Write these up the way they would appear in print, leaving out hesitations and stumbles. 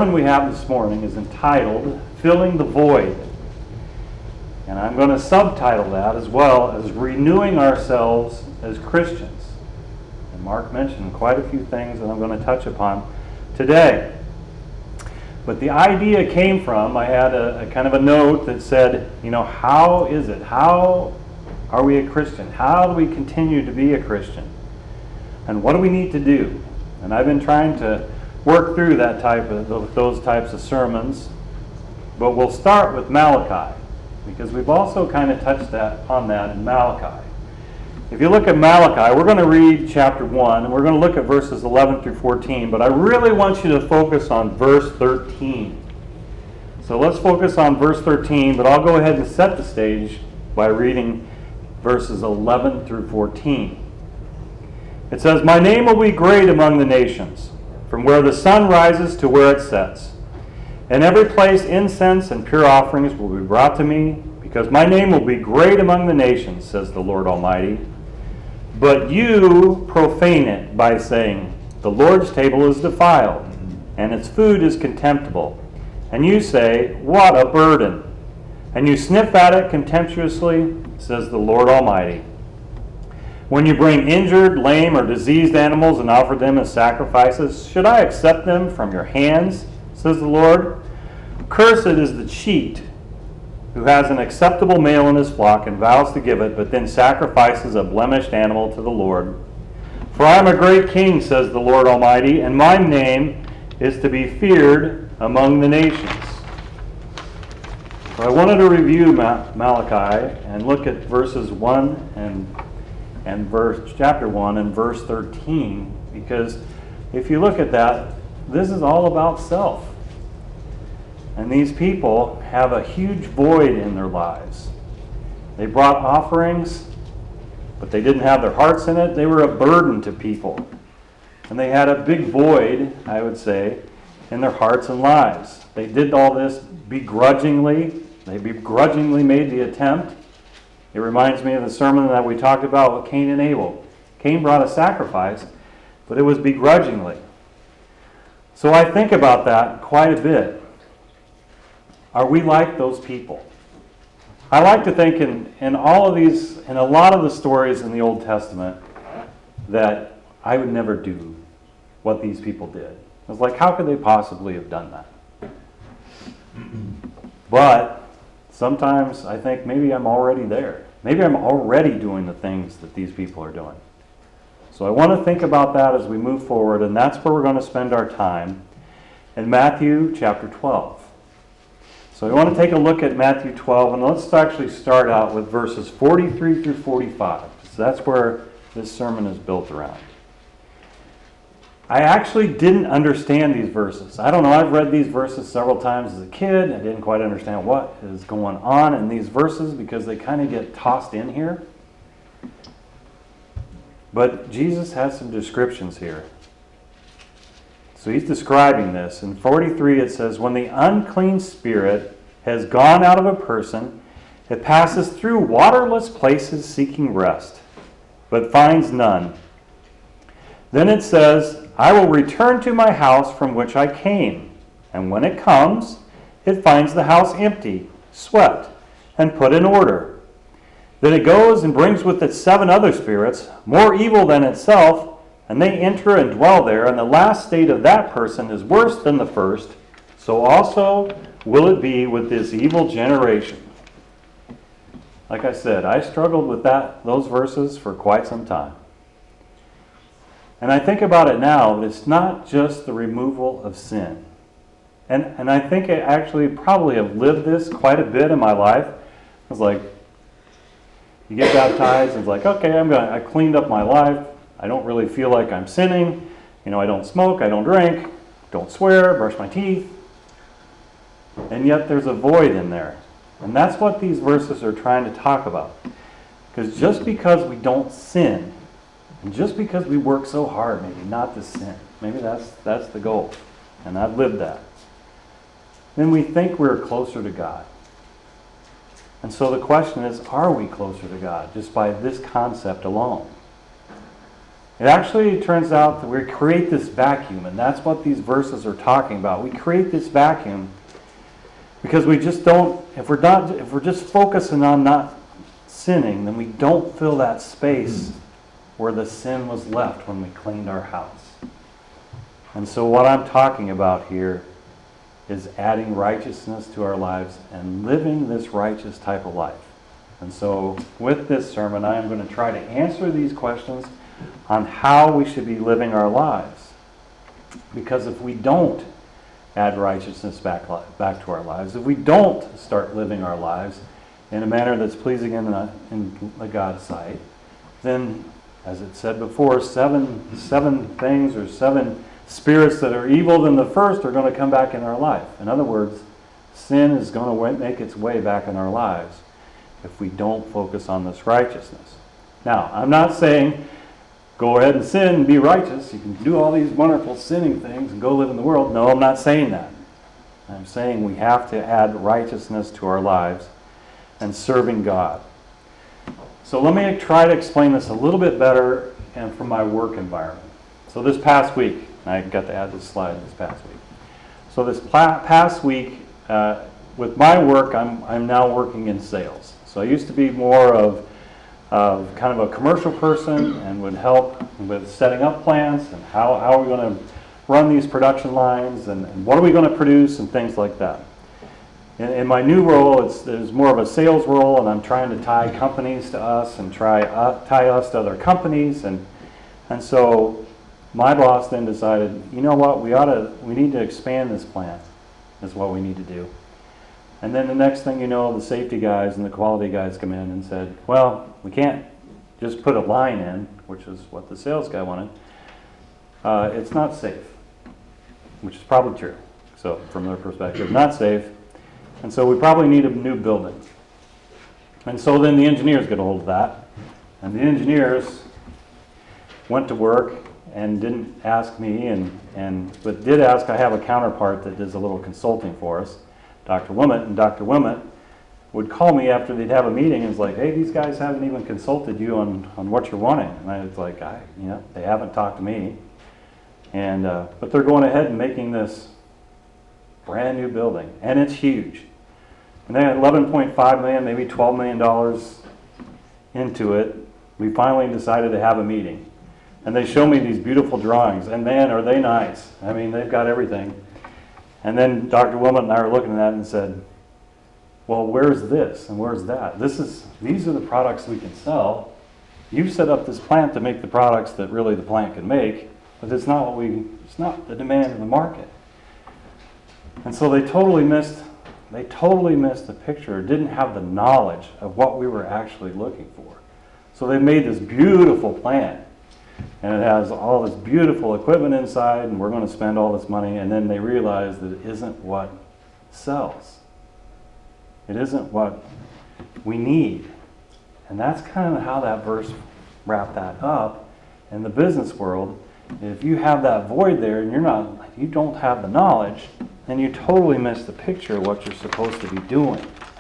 sermon we have this morning is entitled, Filling the Void. And I'm going to subtitle that as well as Renewing Ourselves as Christians. And Mark mentioned quite a few things that I'm going to touch upon today. But the idea came from, I had a kind of a note that said, how is it? How are we a Christian? How do we continue to be a Christian? And what do we need to do? And I've been trying to work through those types of sermons. But we'll start with Malachi, because we've also kind of touched on that in Malachi. If you look at Malachi, we're going to read chapter 1, and we're going to look at verses 11 through 14, but I really want you to focus on verse 13. So let's focus on verse 13, but I'll go ahead and set the stage by reading verses 11 through 14. It says, "My name will be great among the nations, from where the sun rises to where it sets. In every place incense and pure offerings will be brought to me, because my name will be great among the nations, says the Lord Almighty. But you profane it by saying, the Lord's table is defiled, and its food is contemptible. And you say, what a burden! And you sniff at it contemptuously, says the Lord Almighty. When you bring injured, lame, or diseased animals and offer them as sacrifices, should I accept them from your hands, says the Lord? Cursed is the cheat who has an acceptable male in his flock and vows to give it, but then sacrifices a blemished animal to the Lord. For I am a great king, says the Lord Almighty, and my name is to be feared among the nations." So I wanted to review Malachi and look at verses 1 and chapter 1 and verse 13, because if you look at that, this is all about self. And these people have a huge void in their lives. They brought offerings, but they didn't have their hearts in it. They were a burden to people. And they had a big void, I would say, in their hearts and lives. They did all this begrudgingly. They begrudgingly made the attempt. It reminds me of the sermon that we talked about with Cain and Abel. Cain brought a sacrifice, but it was begrudgingly. So I think about that quite a bit. Are we like those people? I like to think in all of these, in a lot of the stories in the Old Testament, that I would never do what these people did. I was like, how could they possibly have done that? But sometimes I think maybe I'm already there. Maybe I'm already doing the things that these people are doing. So I want to think about that as we move forward, and that's where we're going to spend our time in Matthew chapter 12. So we want to take a look at Matthew 12, and let's actually start out with verses 43 through 45. So that's where this sermon is built around. I actually didn't understand these verses. I don't know, I've read these verses several times as a kid. I didn't quite understand what is going on in these verses because they kind of get tossed in here. But Jesus has some descriptions here. So he's describing this. In 43 it says, "When the unclean spirit has gone out of a person, it passes through waterless places seeking rest, but finds none. Then it says, I will return to my house from which I came. And when it comes, it finds the house empty, swept, and put in order. Then it goes and brings with it 7 other spirits, more evil than itself, and they enter and dwell there, and the last state of that person is worse than the first. So also will it be with this evil generation." Like I said, I struggled with those verses for quite some time. And I think about it now, but it's not just the removal of sin. And I think I actually probably have lived this quite a bit in my life. I was like, you get baptized, and it's like, okay, I cleaned up my life. I don't really feel like I'm sinning. I don't smoke, I don't drink, don't swear, brush my teeth. And yet there's a void in there. And that's what these verses are trying to talk about. Because just because we don't sin, and just because we work so hard maybe not to sin, maybe that's the goal, and I've lived that, then we think we're closer to God. And so the question is, are we closer to God just by this concept alone? It actually turns out that we create this vacuum, and that's what these verses are talking about. We create this vacuum because we just don't, if we're just focusing on not sinning, then we don't fill that space where the sin was left when we cleaned our house. And so what I'm talking about here is adding righteousness to our lives and living this righteous type of life. And so with this sermon, I am going to try to answer these questions on how we should be living our lives. Because if we don't add righteousness back to our lives, if we don't start living our lives in a manner that's pleasing in the God's sight, then, as it said before, seven things or seven spirits that are evil than the first are going to come back in our life. In other words, sin is going to make its way back in our lives if we don't focus on this righteousness. Now, I'm not saying go ahead and sin and be righteous. You can do all these wonderful sinning things and go live in the world. No, I'm not saying that. I'm saying we have to add righteousness to our lives and serving God. So let me try to explain this a little bit better and from my work environment. So this past week, I got to add this slide this past week. So this past week, with my work, I'm now working in sales. So I used to be more of kind of a commercial person and would help with setting up plants and how are we going to run these production lines and what are we going to produce and things like that. In my new role, there's more of a sales role, and I'm trying to tie companies to us and tie us to other companies. And so my boss then decided, you know what, we need to expand this plant is what we need to do. And then the next thing you know, the safety guys and the quality guys come in and said, well, we can't just put a line in, which is what the sales guy wanted. It's not safe, which is probably true. So from their perspective, not safe. And so we probably need a new building. And so then the engineers get a hold of that. And the engineers went to work and didn't ask me, but did ask. I have a counterpart that does a little consulting for us, Dr. Wimett. And Dr. Wimett would call me after they'd have a meeting and was like, hey, these guys haven't even consulted you on what you're wanting. And I was like, they haven't talked to me. And but they're going ahead and making this brand new building, and it's huge. And they had $11.5 million, maybe $12 million into it. We finally decided to have a meeting. And they show me these beautiful drawings, and man, are they nice. I mean, they've got everything. And then Dr. Wilmot and I were looking at that and said, well, where's this and where's that? These are the products we can sell. You set up this plant to make the products that really the plant can make, but it's not the demand of the market. And so they totally missed the picture, didn't have the knowledge of what we were actually looking for. So they made this beautiful plant, and it has all this beautiful equipment inside, and we're going to spend all this money, and then they realize that it isn't what sells. It isn't what we need. And that's kind of how that verse wrapped that up. In the business world, if you have that void there and you don't have the knowledge, then you totally miss the picture of what you're supposed to be doing.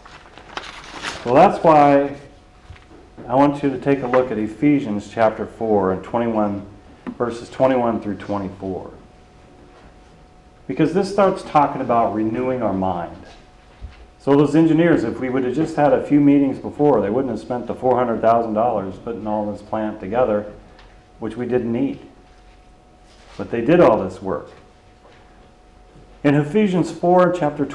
Well, that's why I want you to take a look at Ephesians chapter 4 and verses 21 through 24. Because this starts talking about renewing our mind. So those engineers, if we would have just had a few meetings before, they wouldn't have spent the $400,000 putting all this plant together, which we didn't need. But they did all this work. In Ephesians 4, chapter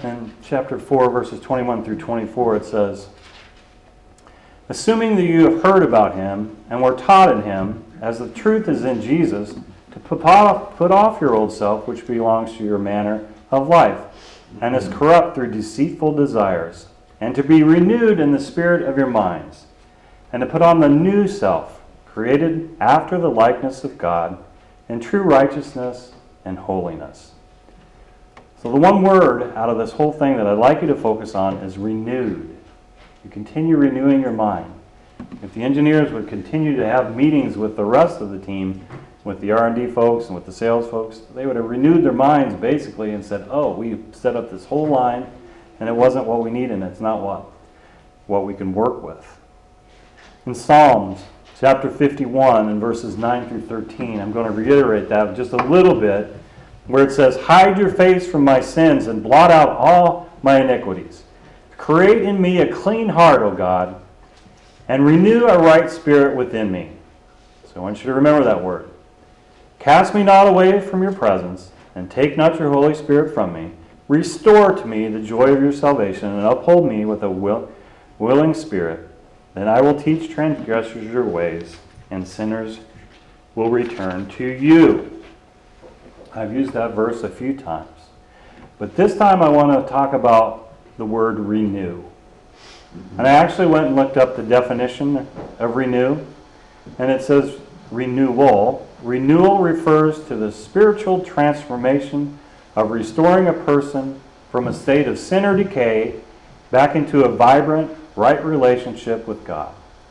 4, verses 21 through 24, it says, assuming that you have heard about him and were taught in him, as the truth is in Jesus, to put off your old self, which belongs to your manner of life, and is corrupt through deceitful desires, and to be renewed in the spirit of your minds, and to put on the new self, created after the likeness of God, in true righteousness and holiness. So the one word out of this whole thing that I'd like you to focus on is renewed. You continue renewing your mind. If the engineers would continue to have meetings with the rest of the team, with the R&D folks and with the sales folks, they would have renewed their minds basically and said, oh, we set up this whole line and it wasn't what we need and it's not what we can work with. In Psalms chapter 51 and verses 9 through 13. I'm going to reiterate that just a little bit, where it says, "Hide your face from my sins and blot out all my iniquities. Create in me a clean heart, O God, and renew a right spirit within me." So I want you to remember that word. "Cast me not away from your presence, and take not your Holy Spirit from me. Restore to me the joy of your salvation, and uphold me with a willing spirit. Then I will teach transgressors your ways, and sinners will return to you." I've used that verse a few times. But this time I want to talk about the word renew. And I actually went and looked up the definition of renew, and it says renewal. Renewal refers to the spiritual transformation of restoring a person from a state of sin or decay back into a vibrant, right relationship with God.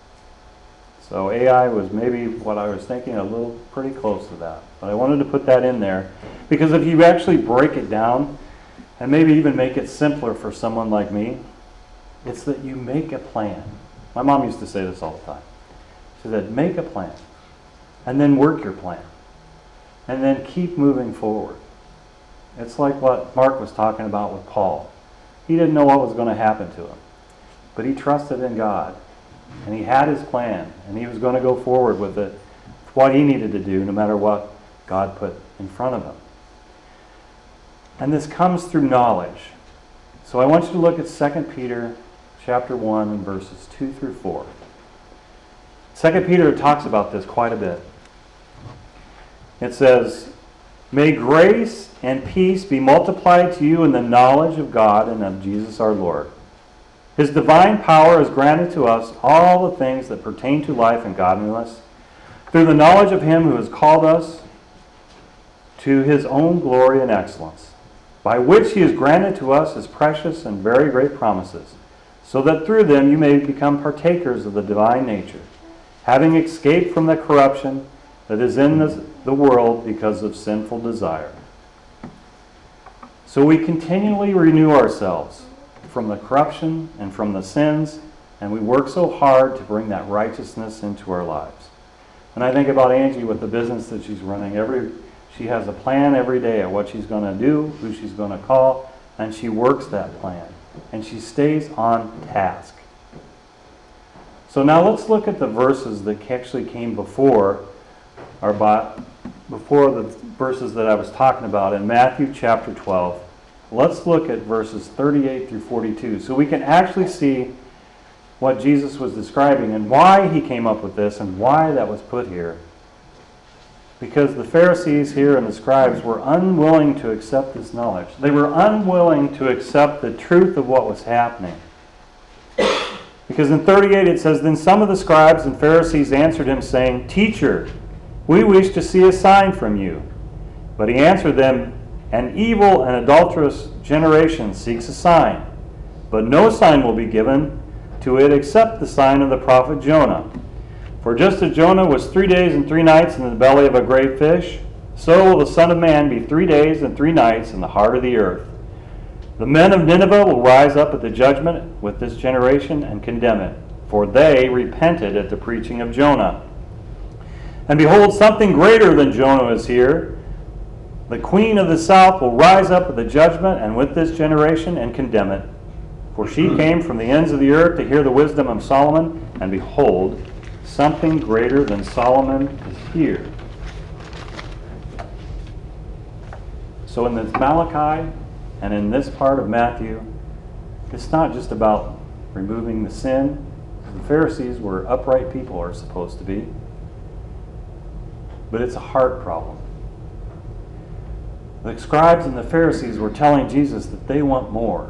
So AI was maybe what I was thinking, a little pretty close to that. But I wanted to put that in there because if you actually break it down and maybe even make it simpler for someone like me, it's that you make a plan. My mom used to say this all the time. She said, make a plan and then work your plan and then keep moving forward. It's like what Mark was talking about with Paul. He didn't know what was going to happen to him, but he trusted in God, and he had his plan, and he was going to go forward with it, what he needed to do, no matter what God put in front of him. And this comes through knowledge. So I want you to look at 2 Peter chapter 1 and verses 2 through 4. 2 Peter talks about this quite a bit. It says, "May grace and peace be multiplied to you in the knowledge of God and of Jesus our Lord. His divine power has granted to us all the things that pertain to life and godliness, through the knowledge of Him who has called us to His own glory and excellence, by which He has granted to us His precious and very great promises, so that through them you may become partakers of the divine nature, having escaped from the corruption that is in the world because of sinful desire." So we continually renew ourselves from the corruption and from the sins, and we work so hard to bring that righteousness into our lives. And I think about Angie with the business that she's running. She has a plan every day of what she's going to do, who she's going to call, and she works that plan. And she stays on task. So now let's look at the verses that actually came before the verses that I was talking about in Matthew chapter 12. Let's look at verses 38 through 42 so we can actually see what Jesus was describing and why he came up with this and why that was put here. Because the Pharisees here and the scribes were unwilling to accept this knowledge. They were unwilling to accept the truth of what was happening. Because in 38 it says, "Then some of the scribes and Pharisees answered him, saying, 'Teacher, we wish to see a sign from you.' But he answered them, 'An evil and adulterous generation seeks a sign, but no sign will be given to it except the sign of the prophet Jonah. For just as Jonah was 3 days and 3 nights in the belly of a great fish, so will the Son of Man be 3 days and 3 nights in the heart of the earth. The men of Nineveh will rise up at the judgment with this generation and condemn it, for they repented at the preaching of Jonah. And behold, something greater than Jonah is here. The queen of the south will rise up at the judgment and with this generation and condemn it. For she came from the ends of the earth to hear the wisdom of Solomon, and behold, something greater than Solomon is here." So in this Malachi and in this part of Matthew, it's not just about removing the sin. The Pharisees were upright people, are supposed to be. But it's a heart problem. The scribes and the Pharisees were telling Jesus that they want more.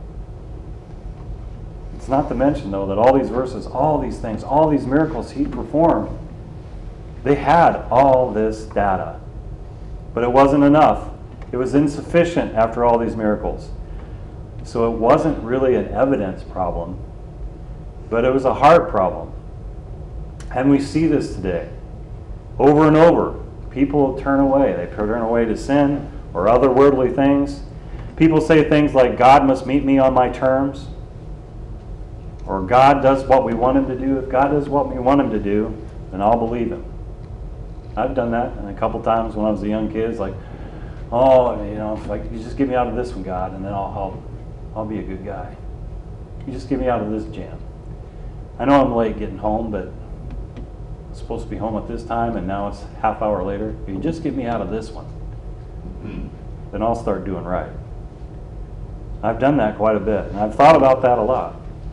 It's not to mention, though, that all these verses, all these things, all these miracles he performed, they had all this data. But it wasn't enough. It was insufficient after all these miracles. So it wasn't really an evidence problem, but it was a heart problem. And we see this today. Over and over, people turn away. They turn away to sin or other worldly things. People say things like, "God must meet me on my terms," or "God does what we want him to do." If God does what we want him to do, then I'll believe him. I've done that, and a couple times when I was a young kid, it's like, oh, if you just get me out of this one, God, and then I'll be a good guy. You just get me out of this jam. I know I'm late getting home, but I'm supposed to be home at this time, and now it's half hour later. If you just get me out of this one, then I'll start doing right. I've done that quite a bit, and I've thought about that a lot.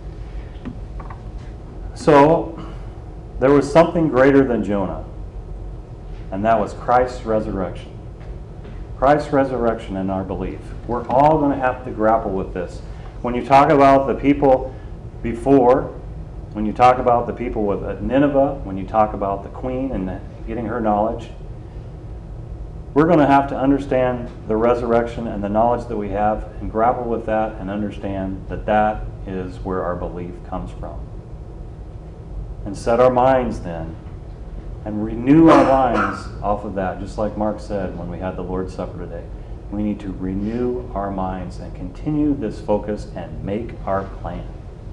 So, there was something greater than Jonah, and that was Christ's resurrection. Christ's resurrection in our belief. We're all going to have to grapple with this. When you talk about the people before, when you talk about the people with Nineveh, when you talk about the queen and getting her knowledge, we're going to have to understand the resurrection and the knowledge that we have and grapple with that and understand that that is where our belief comes from. And set our minds then and renew our minds off of that, just like Mark said when we had the Lord's Supper today. We need to renew our minds and continue this focus and make our plan.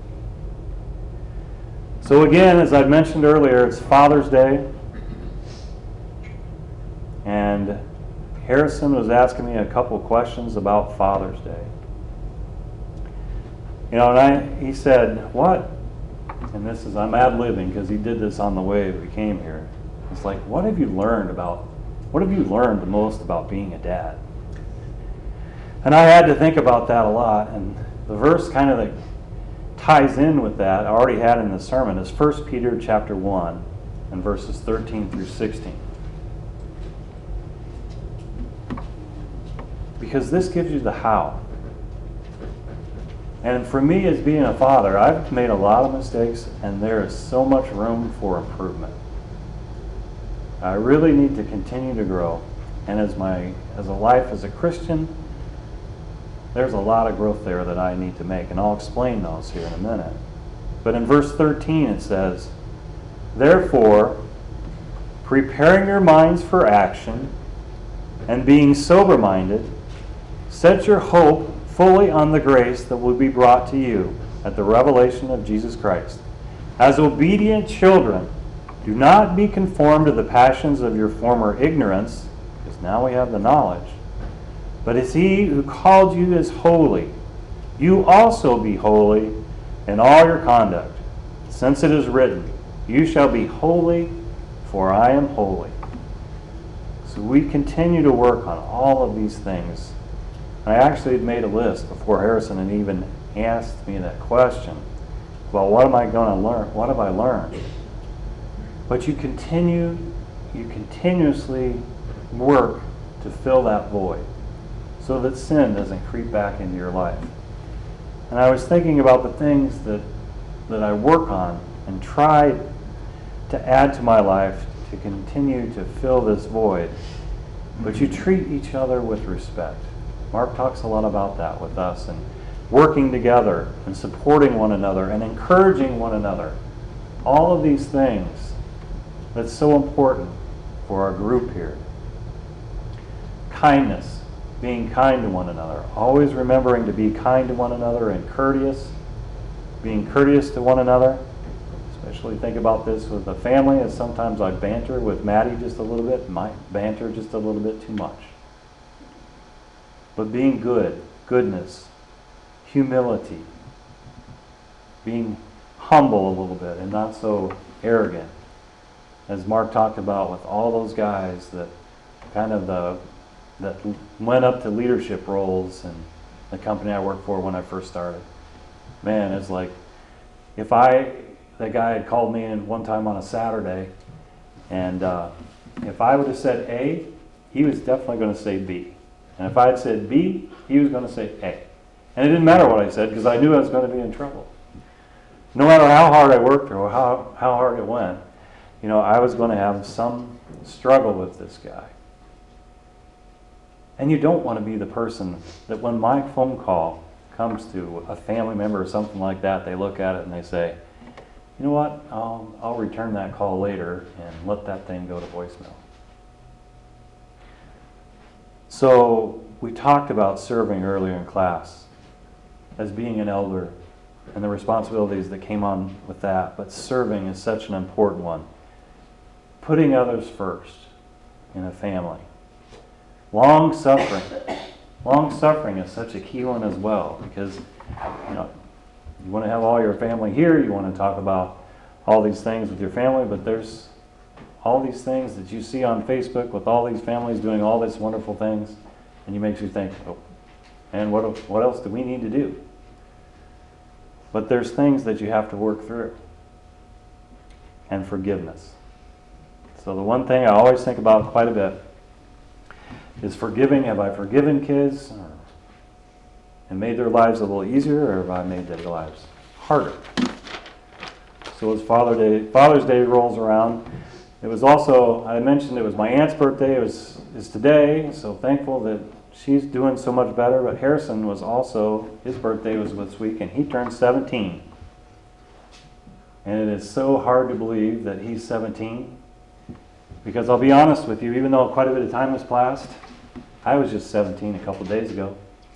So again, as I mentioned earlier, it's Father's Day. And Harrison was asking me a couple questions about Father's Day. And he said, what? And I'm ad-libbing because he did this on the way we came here. It's like, what have you learned the most about being a dad? And I had to think about that a lot, and the verse kind of that ties in with that, I already had in the sermon, is 1 Peter chapter 1 and verses 13 through 16. Because this gives you the how. And for me as being a father, I've made a lot of mistakes, and there is so much room for improvement. I really need to continue to grow. And as a life as a Christian, there's a lot of growth there that I need to make, and I'll explain those here in a minute. But in verse 13 it says, therefore, preparing your minds for action and being sober-minded, set your hope fully on the grace that will be brought to you at the revelation of Jesus Christ. As obedient children, do not be conformed to the passions of your former ignorance, because now we have the knowledge. But as he who called you is holy, you also be holy in all your conduct, since it is written, you shall be holy, for I am holy. So we continue to work on all of these things. I actually had made a list before Harrison had even asked me that question. Well, what am I going to learn? What have I learned? But you continuously work to fill that void so that sin doesn't creep back into your life. And I was thinking about the things that I work on and try to add to my life to continue to fill this void. But you treat each other with respect. Mark talks a lot about that with us, and working together and supporting one another and encouraging one another. All of these things that's so important for our group here. Kindness, being kind to one another. Always remembering to be kind to one another and courteous. Being courteous to one another. Especially think about this with the family, as sometimes I banter with Maddie just a little bit, might banter just a little bit too much. But being good, goodness, humility, being humble a little bit and not so arrogant. As Mark talked about with all those guys that that went up to leadership roles in the company I worked for when I first started. Man, it's like, that guy had called me in one time on a Saturday, and if I would have said A, he was definitely going to say B. And if I had said B, he was going to say A. And it didn't matter what I said, because I knew I was going to be in trouble. No matter how hard I worked or how hard it went, I was going to have some struggle with this guy. And you don't want to be the person that when my phone call comes to a family member or something like that, they look at it and they say, you know what, I'll return that call later and let that thing go to voicemail. So we talked about serving earlier in class as being an elder and the responsibilities that came on with that, but serving is such an important one. putting others first in a family. Long suffering. Long suffering is such a key one as well, because you want to have all your family here, you want to talk about all these things with your family, but there's all these things that you see on Facebook with all these families doing all these wonderful things, and it makes you think, oh, and what else do we need to do? But there's things that you have to work through. And forgiveness. So the one thing I always think about quite a bit is forgiving. Have I forgiven kids and made their lives a little easier, or have I made their lives harder? So as Father's Day rolls around, it was also, I mentioned it was my aunt's birthday. Is today, so thankful that she's doing so much better. But Harrison was also, his birthday was this week, and he turned 17. And it is so hard to believe that he's 17. Because I'll be honest with you, even though quite a bit of time has passed, I was just 17 a couple days ago.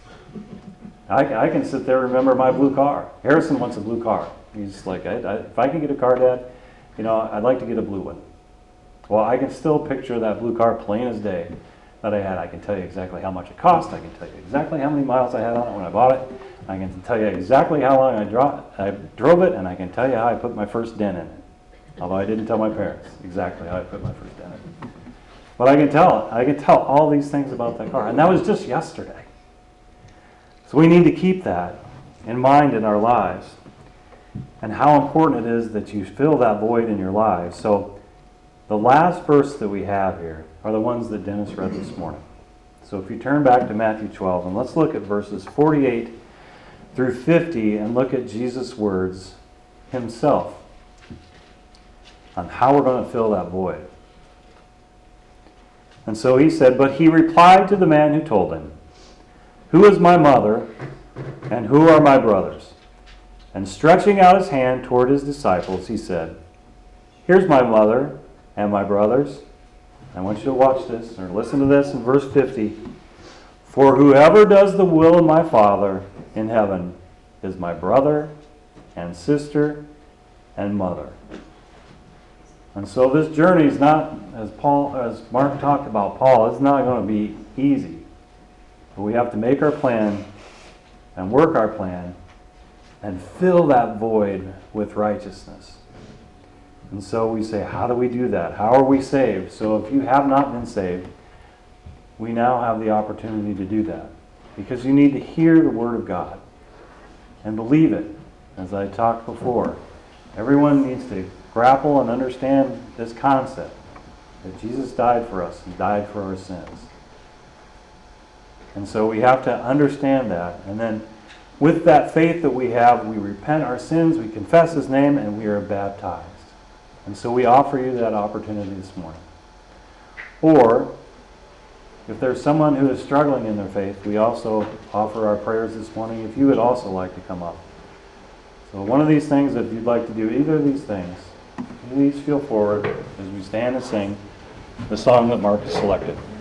I can sit there and remember my blue car. Harrison wants a blue car. He's like, if I can get a car, Dad, I'd like to get a blue one. Well, I can still picture that blue car plain as day that I had. I can tell you exactly how much it cost. I can tell you exactly how many miles I had on it when I bought it. I can tell you exactly how long I drove it, and I can tell you how I put my first dent in it. Although I didn't tell my parents exactly how I put my first dent in it. But I can tell all these things about that car. And that was just yesterday. So we need to keep that in mind in our lives, and how important it is that you fill that void in your lives. So the last verse that we have here are the ones that Dennis read this morning. So if you turn back to Matthew 12, and let's look at verses 48 through 50 and look at Jesus' words himself on how we're going to fill that void. And so he said, "But he replied to the man who told him, 'Who is my mother, and who are my brothers?' And stretching out his hand toward his disciples, he said, 'Here's my mother and my brothers.'" I want you to watch this, or listen to this in verse 50. "For whoever does the will of my Father in heaven is my brother and sister and mother." And so this journey is not, as Mark talked about, Paul, it's not going to be easy. But we have to make our plan and work our plan and fill that void with righteousness. And so we say, how do we do that? How are we saved? So if you have not been saved, we now have the opportunity to do that. Because you need to hear the Word of God and believe it, as I talked before. Everyone needs to grapple and understand this concept that Jesus died for us and died for our sins. And so we have to understand that. And then with that faith that we have, we repent our sins, we confess His name, and we are baptized. And so we offer you that opportunity this morning. Or, if there's someone who is struggling in their faith, we also offer our prayers this morning if you would also like to come up. So one of these things, if you'd like to do either of these things, please feel forward as we stand and sing the song that Mark has selected.